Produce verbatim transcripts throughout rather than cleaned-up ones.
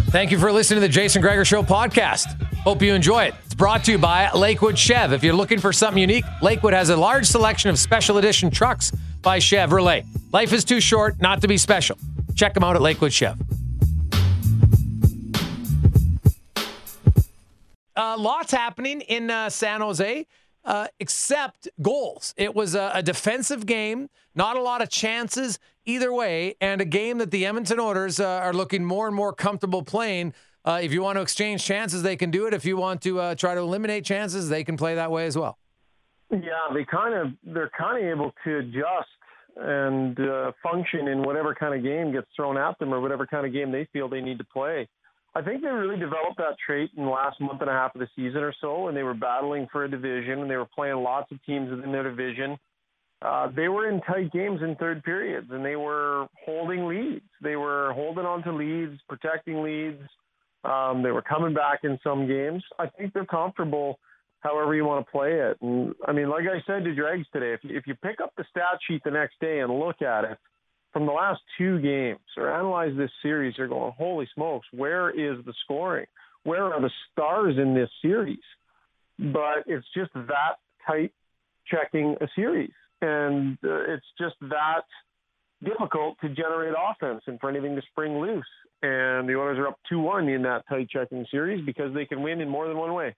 Thank you for listening to the Jason Gregor Show podcast. Hope you enjoy it. It's brought to you by Lakewood Chev. If you're looking for something unique, Lakewood has a large selection of special edition trucks by Chevrolet. Life is too short not to be special. Check them out at Lakewood Chev. Uh, lots happening in uh, San Jose, uh, except goals. It was a, a defensive game, not a lot of chances either way, and a game that the Edmonton Oilers uh, are looking more and more comfortable playing. Uh, if you want to exchange chances, they can do it. If you want to uh, try to eliminate chances, they can play that way as well. Yeah, they kind of they're kind of able to adjust and uh, function in whatever kind of game gets thrown at them or whatever kind of game they feel they need to play. I think they really developed that trait in the last month and a half of the season or so, and they were battling for a division, and they were playing lots of teams within their division. Uh, they were in tight games in third periods, and they were holding leads. They were holding on to leads, protecting leads. Um, they were coming back in some games. I think they're comfortable however you want to play it. And, I mean, like I said to Dregs today, if, if you pick up the stat sheet the next day and look at it, from the last two games or analyze this series, you're going, holy smokes, where is the scoring? Where are the stars in this series? But it's just that tight checking a series. And uh, it's just that difficult to generate offense and for anything to spring loose. And the Oilers are up two one in that tight checking series because they can win in more than one way.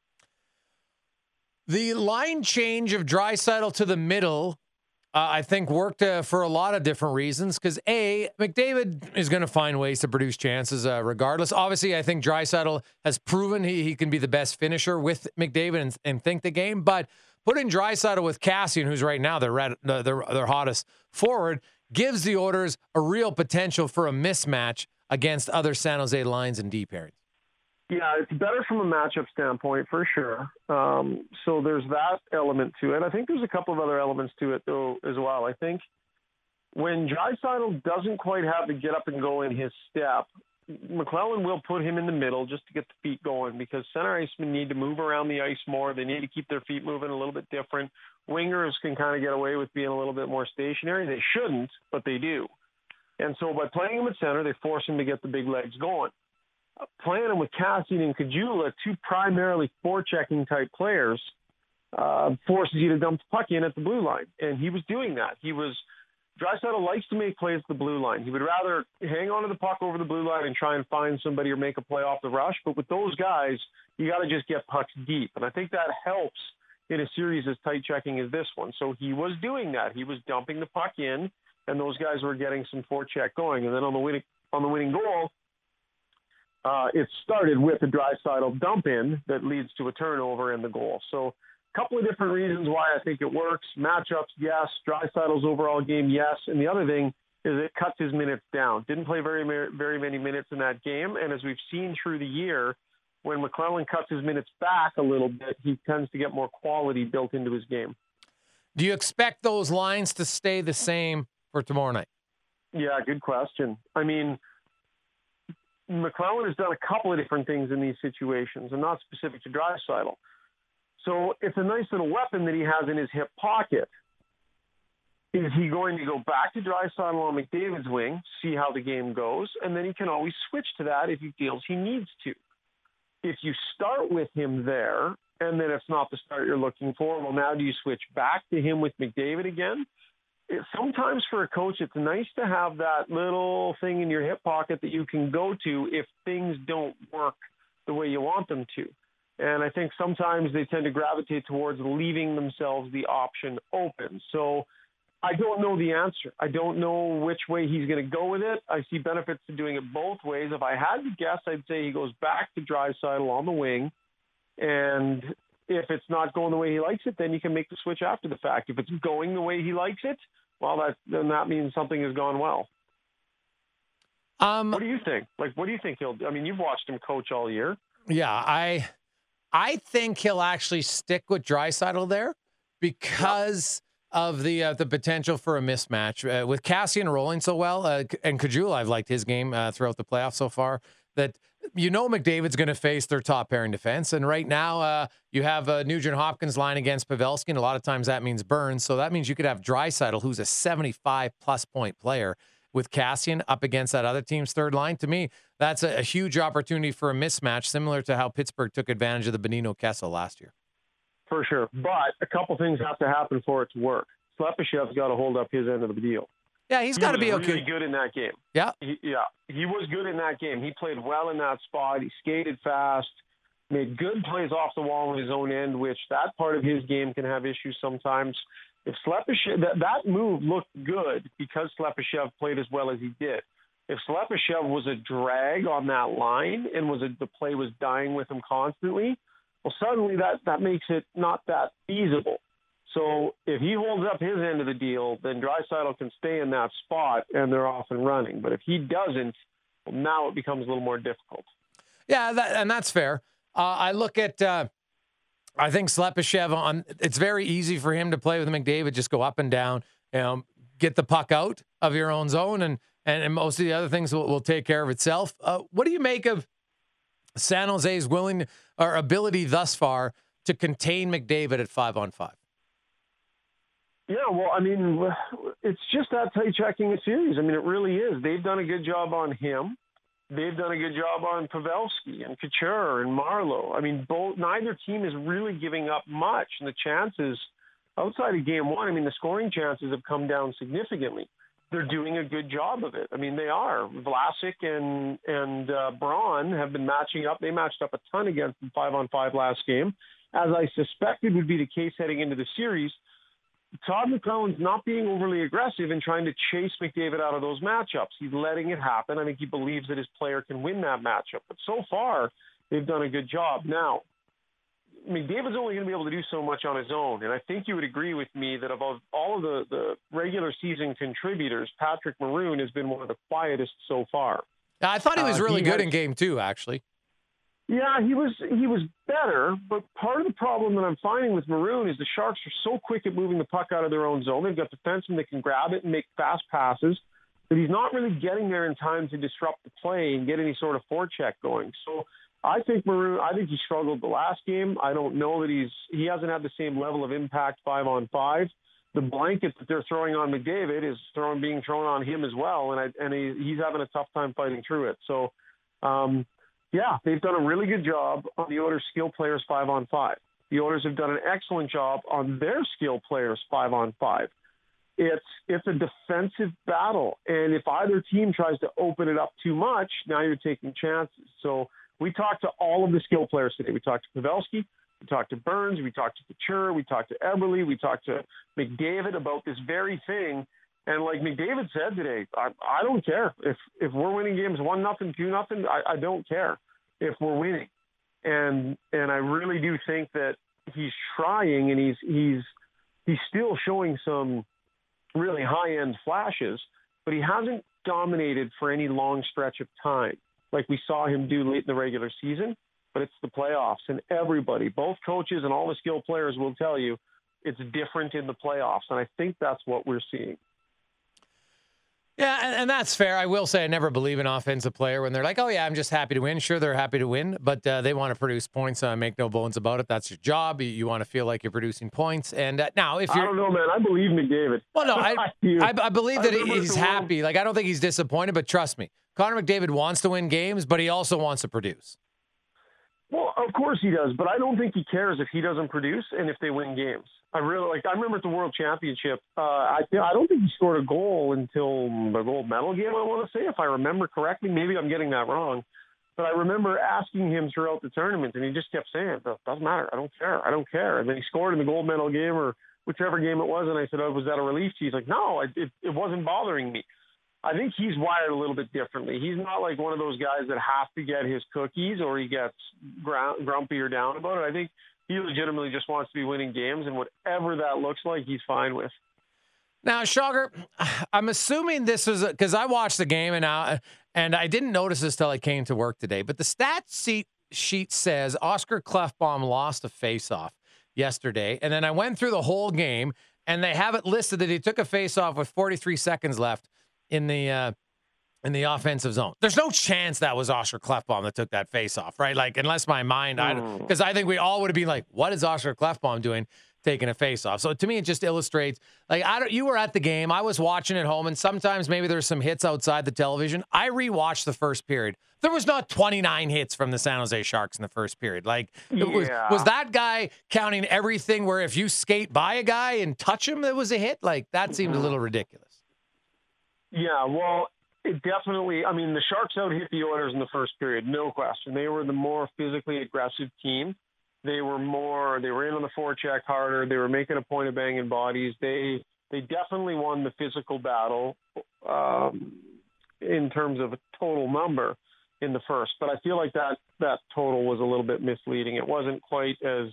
The line change of Draisaitl to the middle, uh, I think, worked uh, for a lot of different reasons. Because, A, McDavid is going to find ways to produce chances uh, regardless. Obviously, I think Draisaitl has proven he, he can be the best finisher with McDavid and, and think the game. But putting Draisaitl with Kassian, who's right now their, red, their, their hottest forward, gives the Oilers a real potential for a mismatch against other San Jose lines and deep pairings. Yeah, it's better from a matchup standpoint for sure. Um, so there's that element to it. I think there's a couple of other elements to it, though, as well. I think when Draisaitl doesn't quite have the get up and go in his step, McLellan will put him in the middle just to get the feet going because center icemen need to move around the ice more. They need to keep their feet moving a little bit different. Wingers can kind of get away with being a little bit more stationary. They shouldn't, but they do. And so by playing him at center, they force him to get the big legs going. Uh, playing him with Kassian and Caggiula, two primarily forechecking type players, uh, forces you to dump the puck in at the blue line. And he was doing that. He was Draisaitl likes to make plays at the blue line. He would rather hang on to the puck over the blue line and try and find somebody or make a play off the rush. But with those guys, you got to just get pucks deep. And I think that helps in a series as tight checking as this one. So he was doing that. He was dumping the puck in, and those guys were getting some forecheck going. And then on the winning on the winning goal, uh, it started with a Draisaitl dump in that leads to a turnover and the goal. So a couple of different reasons why I think it works. Matchups, yes. Draisaitl's overall game, yes. And the other thing is it cuts his minutes down. Didn't play very, very many minutes in that game. And as we've seen through the year, when McLellan cuts his minutes back a little bit, he tends to get more quality built into his game. Do you expect those lines to stay the same for tomorrow night? Yeah, good question. I mean, McLellan has done a couple of different things in these situations, and not specific to Draisaitl. So it's a nice little weapon that he has in his hip pocket. Is he going to go back to Draisaitl on McDavid's wing, see how the game goes, and then he can always switch to that if he feels he needs to. If you start with him there, and then it's not the start you're looking for, well, now do you switch back to him with McDavid again? It, sometimes for a coach, it's nice to have that little thing in your hip pocket that you can go to if things don't work the way you want them to. And I think sometimes they tend to gravitate towards leaving themselves the option open. So I don't know the answer. I don't know which way he's going to go with it. I see benefits to doing it both ways. If I had to guess, I'd say he goes back to Draisaitl on the wing. And if it's not going the way he likes it, then you can make the switch after the fact. If it's going the way he likes it, well, that, then that means something has gone well. Um, what do you think? Like, what do you think he'll do? I mean, you've watched him coach all year. Yeah, I... I think he'll actually stick with Draisaitl there because yep. of the uh, the potential for a mismatch. Uh, with Kassian rolling so well, uh, and Caggiula, I've liked his game uh, throughout the playoffs so far, that you know McDavid's going to face their top pairing defense. And right now uh, you have a Nugent-Hopkins line against Pavelski, and a lot of times that means Burns. So that means you could have Draisaitl, who's a seventy-five plus point player, with Kassian up against that other team's third line. To me, that's a, a huge opportunity for a mismatch, similar to how Pittsburgh took advantage of the Benino Kessel last year. For sure. But a couple things have to happen for it to work. Slepyshev's got to hold up his end of the deal. Yeah, he's he got to be was okay. really good in that game. Yeah. He, yeah, he was good in that game. He played well in that spot. He skated fast, made good plays off the wall on his own end, which that part of his game can have issues sometimes. If Slepyshev, that, that move looked good because Slepyshev played as well as he did. If Slepyshev was a drag on that line and was a, the play was dying with him constantly, well, suddenly that, that makes it not that feasible. So if he holds up his end of the deal, then Draisaitl can stay in that spot and they're off and running. But if he doesn't, well, now it becomes a little more difficult. Yeah, that, and that's fair. Uh, I look at, uh, I think Slepyshev, on, it's very easy for him to play with McDavid, just go up and down, you know, get the puck out of your own zone, and and, and most of the other things will, will take care of itself. Uh, what do you make of San Jose's willing or ability thus far to contain McDavid at five on five? Yeah, well, I mean, it's just that tight checking a series. I mean, it really is. They've done a good job on him. They've done a good job on Pavelski and Couture and Marleau. I mean, both neither team is really giving up much, and the chances outside of game one, I mean, the scoring chances have come down significantly. They're doing a good job of it. I mean, they are. Vlasic and and uh, Braun have been matching up. They matched up a ton against them five on five last game, as I suspected would be the case heading into the series. Todd McLellan's not being overly aggressive in trying to chase McDavid out of those matchups. He's letting it happen. I think he believes that his player can win that matchup. But so far, they've done a good job. Now, McDavid's only going to be able to do so much on his own. And I think you would agree with me that of all of the, the regular season contributors, Patrick Maroon has been one of the quietest so far. I thought he was really uh, he good has, in game two, actually. Yeah, he was he was better, but part of the problem that I'm finding with Maroon is the Sharks are so quick at moving the puck out of their own zone. They've got defensemen that can grab it and make fast passes, but he's not really getting there in time to disrupt the play and get any sort of forecheck going. So I think Maroon, I think he struggled the last game. I don't know that he's he hasn't had the same level of impact five on five. The blanket that they're throwing on McDavid is throwing being thrown on him as well, and I, and he, he's having a tough time fighting through it. So. Um, Yeah, they've done a really good job on the Oilers' skill players five on five. The Oilers have done an excellent job on their skill players five on five. It's it's a defensive battle, and if either team tries to open it up too much, now you're taking chances. So we talked to all of the skill players today. We talked to Pavelski, we talked to Burns, we talked to Couture, we talked to Eberle, we talked to McDavid about this very thing. And like McDavid said today, I, I don't care if if we're winning games one nothing, two nothing. I, I don't care if we're winning, and and I really do think that he's trying, and he's he's he's still showing some really high end flashes, but he hasn't dominated for any long stretch of time like we saw him do late in the regular season. But it's the playoffs, and everybody, both coaches and all the skill players, will tell you it's different in the playoffs, and I think that's what we're seeing. Yeah, and, and that's fair. I will say I never believe an offensive player when they're like, oh, yeah, I'm just happy to win. Sure, they're happy to win, but uh, they want to produce points. Uh, make no bones about it. That's your job. You, you want to feel like you're producing points. And uh, now, if you're... I don't know, man. I believe McDavid. Well, no, I, I, I believe that I he's happy. Like, I don't think he's disappointed, but trust me, Connor McDavid wants to win games, but he also wants to produce. Well, of course he does, but I don't think he cares if he doesn't produce and if they win games. I really like. I remember at the World Championship, uh, I I don't think he scored a goal until the gold medal game. I want to say, if I remember correctly, maybe I'm getting that wrong, but I remember asking him throughout the tournament, and he just kept saying, "It doesn't matter. I don't care. I don't care." And then he scored in the gold medal game or whichever game it was, and I said, "Oh, was that a relief?" He's like, "No, it it, it wasn't bothering me." I think he's wired a little bit differently. He's not like one of those guys that has to get his cookies or he gets gr- grumpy or down about it. I think he legitimately just wants to be winning games, and whatever that looks like, he's fine with. Now, Schauger, I'm assuming this was because I watched the game and I, and I didn't notice this till I came to work today, but the stat sheet, sheet says Oscar Klefbom lost a faceoff yesterday, and then I went through the whole game, and they have it listed that he took a faceoff with forty-three seconds left in the uh, in the offensive zone. There's no chance that was Oscar Klefbom that took that face off, right? Like, unless my mind, I because I think we all would have been like, what is Oscar Klefbom doing taking a face-off. So to me, it just illustrates, like, I don't, you were at the game. I was watching at home, and sometimes maybe there's some hits outside the television. I rewatched the first period. There was not twenty-nine hits from the San Jose Sharks in the first period. Like, it Yeah. was, was that guy counting everything where if you skate by a guy and touch him, it was a hit? Like, that seemed a little ridiculous. Yeah, well, it definitely, I mean, the Sharks out hit the Oilers in the first period, no question. They were the more physically aggressive team. They were more, they were in on the forecheck harder. They were making a point of banging bodies. They they definitely won the physical battle um, in terms of a total number in the first. But I feel like that, that total was a little bit misleading. It wasn't quite as,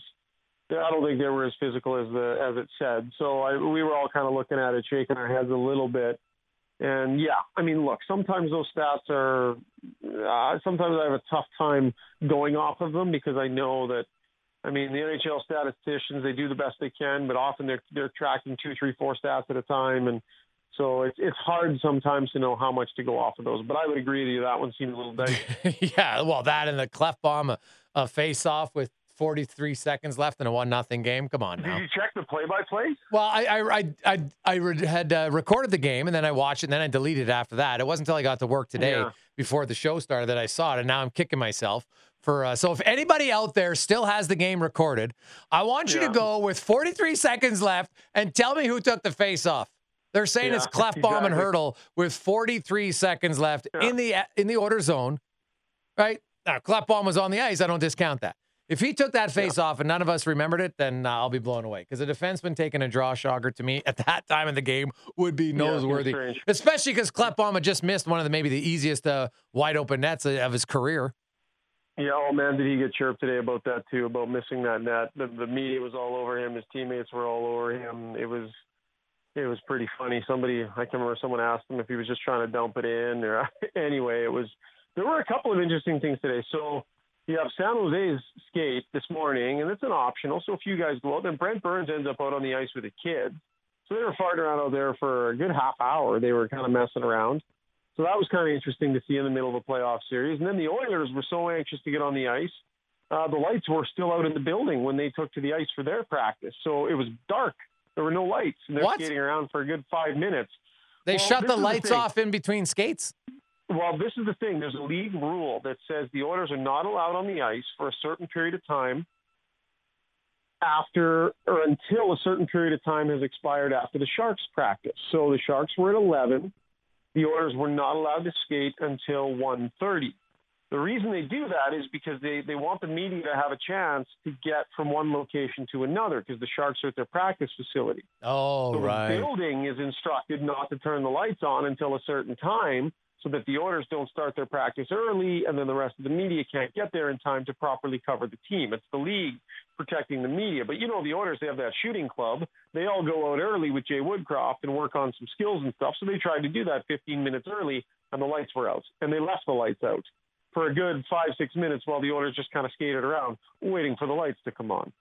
I don't think they were as physical as the as it said. So I, we were all kind of looking at it, shaking our heads a little bit. And yeah, I mean, look, sometimes those stats are, uh, sometimes I have a tough time going off of them because I know that, I mean, the N H L statisticians, they do the best they can, but often they're, they're tracking two, three, four stats at a time. And so it's, it's hard sometimes to know how much to go off of those, but I would agree with you. That one seemed a little dicey. Yeah. Well, that and the Clefbaum, a, a face off with forty-three seconds left in a one nothing game. Come on now. Did you check the play-by-play? Well, I I I I, I re- had uh, recorded the game and then I watched it and then I deleted it after that. It wasn't until I got to work today Yeah. before the show started that I saw it, and now I'm kicking myself for. Uh, so if anybody out there still has the game recorded, I want you Yeah. to go with forty-three seconds left and tell me who took the face off. They're saying Yeah, it's Clefbaum and exactly. Hurdle with forty-three seconds left Yeah. in the in the order zone. Right now, Clefbaum was on the ice. I don't discount that. If he took that face off and none of us remembered it, then uh, I'll be blown away. Because a defenseman taking a draw shogger to me at that time in the game would be Yeah, noseworthy. strange. Especially because Clefbaum had just missed one of the maybe the easiest uh, wide open nets of his career. Yeah, oh man, did he get chirped today about that too, about missing that net. The, the media was all over him. His teammates were all over him. It was it was pretty funny. Somebody, I can remember someone asked him if he was just trying to dump it in. Or anyway, it was. There were a couple of interesting things today. So you have San Jose's skate this morning, and it's an optional. So a few guys go out. Then Brent Burns ends up out on the ice with the kids. So they were farting around out there for a good half hour. They were kind of messing around. So that was kind of interesting to see in the middle of a playoff series. And then the Oilers were so anxious to get on the ice. Uh, the lights were still out in the building when they took to the ice for their practice. So it was dark. There were no lights. And they're What? skating around for a good five minutes. They Well, shut this the is the lights thing. off in between skates. Well, this is the thing. There's a league rule that says the Oilers are not allowed on the ice for a certain period of time after or until a certain period of time has expired after the Sharks practice. So the Sharks were at eleven. The Oilers were not allowed to skate until one thirty. The reason they do that is because they, they want the media to have a chance to get from one location to another because the Sharks are at their practice facility. Oh, So right. the building is instructed not to turn the lights on until a certain time so that the Oilers don't start their practice early and then the rest of the media can't get there in time to properly cover the team. It's the league protecting the media. But you know, the Oilers, they have that shooting club. They all go out early with Jay Woodcroft and work on some skills and stuff. So they tried to do that fifteen minutes early and the lights were out. And they left the lights out for a good five, six minutes while the Oilers just kind of skated around waiting for the lights to come on.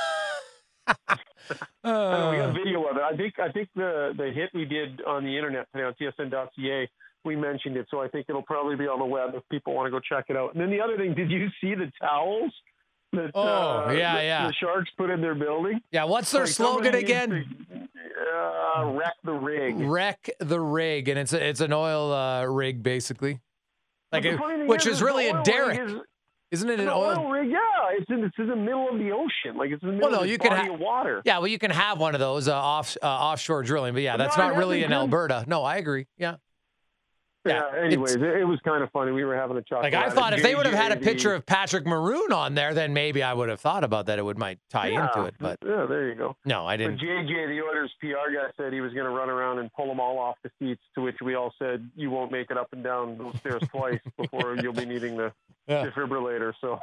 I know, we got Uh, video of it. I think I think the the hit we did on the internet today on T S N dot C A, we mentioned it, so I think it'll probably be on the web if people want to go check it out. And then the other thing, did you see the towels that Oh, uh, yeah, the, yeah. the Sharks put in their building? yeah, what's their Like, slogan somebody again? needs to, Uh, wreck the rig. Wreck the rig, and it's a, it's an oil uh, rig basically, like But the it, funny thing which is, is the really a oil derrick, rig is- isn't it? An An oil. oil rig, yeah. It's in, it's in the middle of the ocean. Like, it's in the middle Well, no, of you this can body ha- of water. Yeah, well, you can have one of those uh, off uh, offshore drilling, but yeah, that's No, not in really in Edmonton. Alberta. No, I agree. Yeah, Yeah, Yeah, anyways, it's- it, it was kind of funny. We were having a chuckle. like I at it. thought if they would have had a J J, picture the- of Patrick Maroon on there, then maybe I would have thought about that. It would might tie yeah, into it, but yeah, there you go. no, I But didn't. J J, the Oilers P R guy, said he was going to run around and pull them all off the seats, to which we all said, you won't make it up and down those stairs twice before you'll be needing the Yeah. defibrillator. So,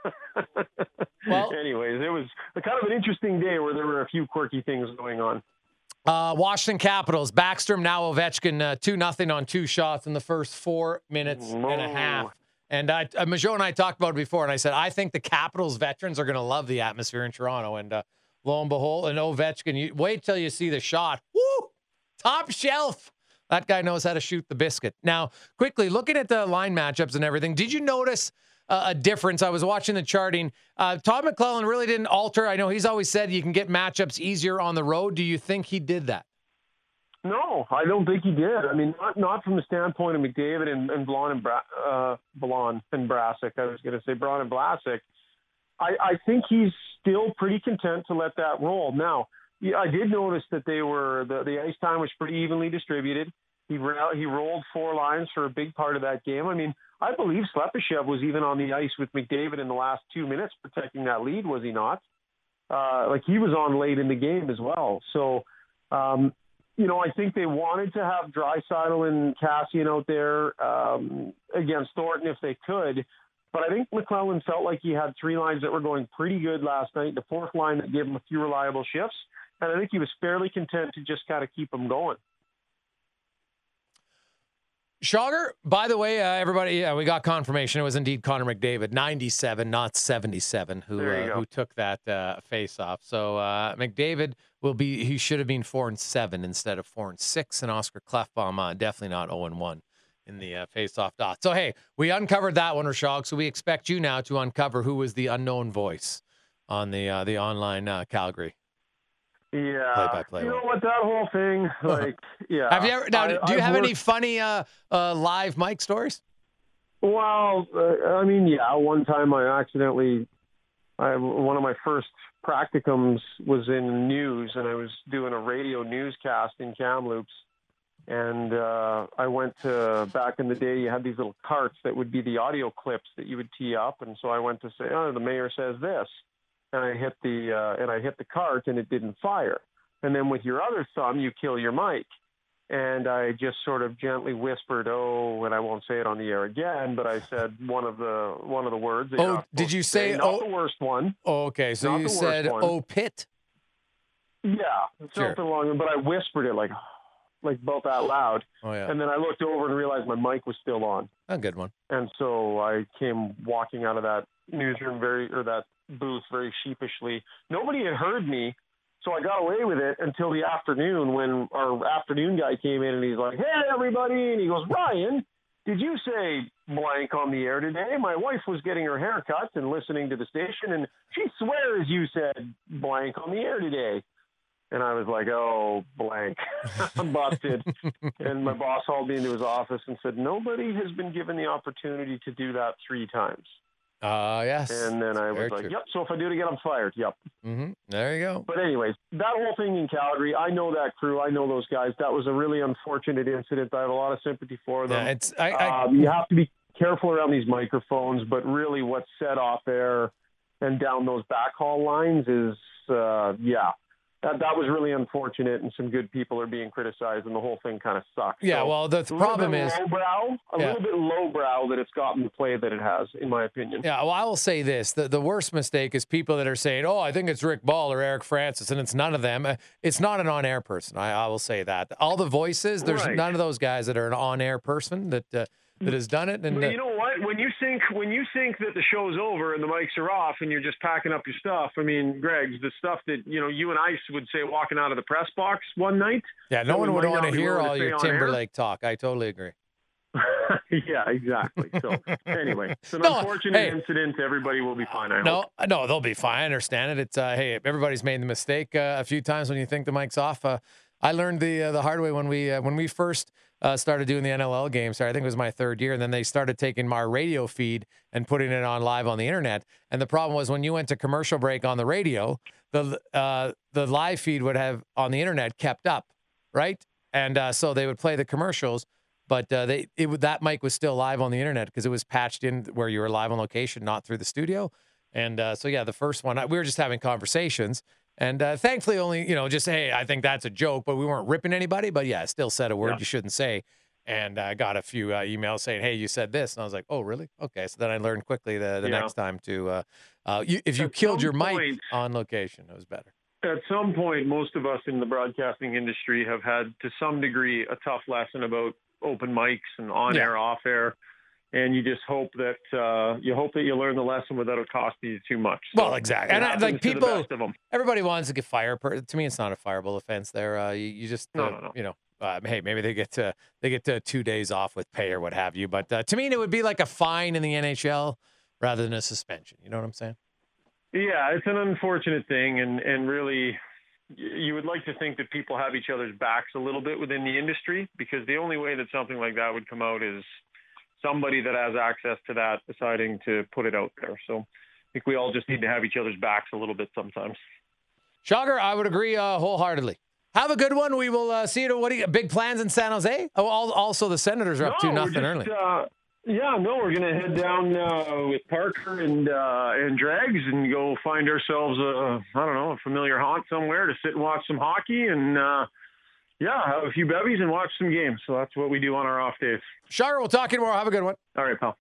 Well- anyways, it was a kind of an interesting day where there were a few quirky things going on. Uh, Washington Capitals, Backstrom, now Ovechkin, uh, two nothing on two shots in the first four minutes and a Whoa. half. And I, uh, Majo and I talked about it before, and I said I think the Capitals veterans are going to love the atmosphere in Toronto. And uh, lo and behold, and Ovechkin, you, wait till you see the shot. Woo! Top shelf. That guy knows how to shoot the biscuit. Now, quickly looking at the line matchups and everything, did you notice a, a difference. I was watching the charting. Uh, Todd McClellan really didn't alter. I know he's always said you can get matchups easier on the road. Do you think he did that? No, I don't think he did. I mean, not not from the standpoint of McDavid and, and Blon and Bra- uh, Blon and Brasic. I was going to say Braun and Vlasic. I, I think he's still pretty content to let that roll. Now, yeah, I did notice that they were the, the ice time was pretty evenly distributed. He ra- he rolled four lines for a big part of that game. I mean, I believe Slepyshev was even on the ice with McDavid in the last two minutes protecting that lead, was he not? Uh, like he was on late in the game as well. So. Um, You know, I think they wanted to have Draisaitl and Kassian out there um, against Thornton if they could. But I think McClellan felt like he had three lines that were going pretty good last night, the fourth line that gave him a few reliable shifts. And I think he was fairly content to just kind of keep them going. Schauger, by the way, uh, everybody, yeah, we got confirmation. It was indeed Connor McDavid, ninety-seven, not seventy-seven, who uh, who took that uh, face-off. So uh, McDavid will be, he should have been four and seven instead of four and six, and Oscar Klefbom uh, definitely not zero and one in the uh, face-off dot. So, hey, we uncovered that one, Rashog, so we expect you now to uncover who was the unknown voice on the uh, the online uh, Calgary. Yeah, play-by-play you know one. what, that whole thing, like, yeah. Have you ever, now, I, do you I've have worked, any funny uh, uh, live mic stories? Well, uh, I mean, yeah, one time I accidentally, I, one of my first practicums was in news, and I was doing a radio newscast in Kamloops, and uh, I went to, back in the day, you had these little carts that would be the audio clips that you would tee up, and so I went to say, oh, the mayor says this. And I hit the uh, and I hit the cart and it didn't fire. And then with your other thumb, you kill your mic. And I just sort of gently whispered, "Oh," and I won't say it on the air again, but I said one of the one of the words. That Oh, did you say? say. Not Oh, the worst one. oh, okay. So Not you the worst said, one. "Oh, Pitt." Yeah, Sure. something along. But I whispered it like, like about that loud. Oh yeah. And then I looked over and realized my mic was still on. A good one. And so I came walking out of that newsroom very, or that booth very sheepishly. Nobody had heard me, so I got away with it until the afternoon when our afternoon guy came in and he's like, "Hey, everybody," and he goes, "Ryan, did you say blank on the air today? My wife was getting her hair cut and listening to the station, and she swears you said blank on the air today." And I was like, "Oh, blank." I'm busted. And my boss hauled me into his office and said, "Nobody has been given the opportunity to do that three times." Uh, yes. And then I was Very like, true. "Yep, so if I do it again, I'm fired." Yep. Mm-hmm. There you go. But anyways, that whole thing in Calgary, I know that crew. I know those guys. That was a really unfortunate incident. I have a lot of sympathy for them. Yeah, it's I, I um, you have to be careful around these microphones, but really what's said off air and down those backhaul lines is, uh, yeah. That, that was really unfortunate, and some good people are being criticized, and the whole thing kind of sucks. yeah. So, Well, the, a the little problem bit is, lowbrow, a Yeah. little bit lowbrow that it's gotten the play that it has, in my opinion. yeah. Well, I will say this: the the worst mistake is people that are saying, "Oh, I think it's Rick Ball or Eric Francis," and it's none of them. Uh, It's not an on-air person. I, I will say that. All the voices, there's Right. none of those guys that are an on-air person that uh, that has done it. And But uh, you know what? When you think when you think that the show's over and the mics are off and you're just packing up your stuff, I mean, Greg, the stuff that you know you and I would say walking out of the press box one night. yeah, no that one we would might want not to be hear willing to all say your on air. Timberlake talk. I totally agree. Yeah, exactly. So anyway, it's an No, unfortunate hey. incident. Everybody will be fine. I No, hope. no, they'll be fine. I understand it. It's uh, hey, everybody's made the mistake uh, a few times when you think the mic's off. Uh, I learned the uh, the hard way when we uh, when we first uh, started doing the N L L games. Sorry, I think it was my third year, and then they started taking my radio feed and putting it on live on the internet. And the problem was when you went to commercial break on the radio, the uh, the live feed would have on the internet kept up, right? And uh, so they would play the commercials. But uh, they it, would- that mic was still live on the internet because it was patched in where you were live on location, not through the studio. And uh, so, yeah, the first one, I- we were just having conversations. And uh, thankfully only, you know, just, hey, I think that's a joke, but we weren't ripping anybody. But, yeah, still said a word Yeah. you shouldn't say. And I got a few uh, emails saying, hey, you said this. And I was like, oh, really? Okay. So then I learned quickly the, the Yeah. next time to, uh, uh, you, if you At killed your some mic point- on location, it was better. At some point, most of us in the broadcasting industry have had, to some degree, a tough lesson about open mics and on-air, off-air, and you just hope that uh, you hope that you learn the lesson without it costing you too much. So Well, exactly. it And I, happens like to the people, best of them. everybody wants to get fired. Per- To me, it's not a fireable offense there. Uh, you, you just, No, uh, no, no. you know, uh, hey, maybe they get to, they get to two days off with pay or what have you. But uh, to me, it would be like a fine in the N H L. rather than a suspension. You know what I'm saying? Yeah, it's an unfortunate thing, and, and really, you would like to think that people have each other's backs a little bit within the industry, because the only way that something like that would come out is somebody that has access to that deciding to put it out there. So I think we all just need to have each other's backs a little bit sometimes. Shocker, I would agree uh, wholeheartedly. Have a good one. We will uh, see you. To, what do you big plans in San Jose? Oh, also the Senators are up no, to nothing just, early. Uh, yeah, no, we're gonna head down uh, with Parker and uh, and Dregs and go find ourselves a I don't know a familiar haunt somewhere to sit and watch some hockey and uh, yeah, have a few bevies and watch some games. So that's what we do on our off days. Shocker, we'll talk to you tomorrow. Have a good one. All right, pal.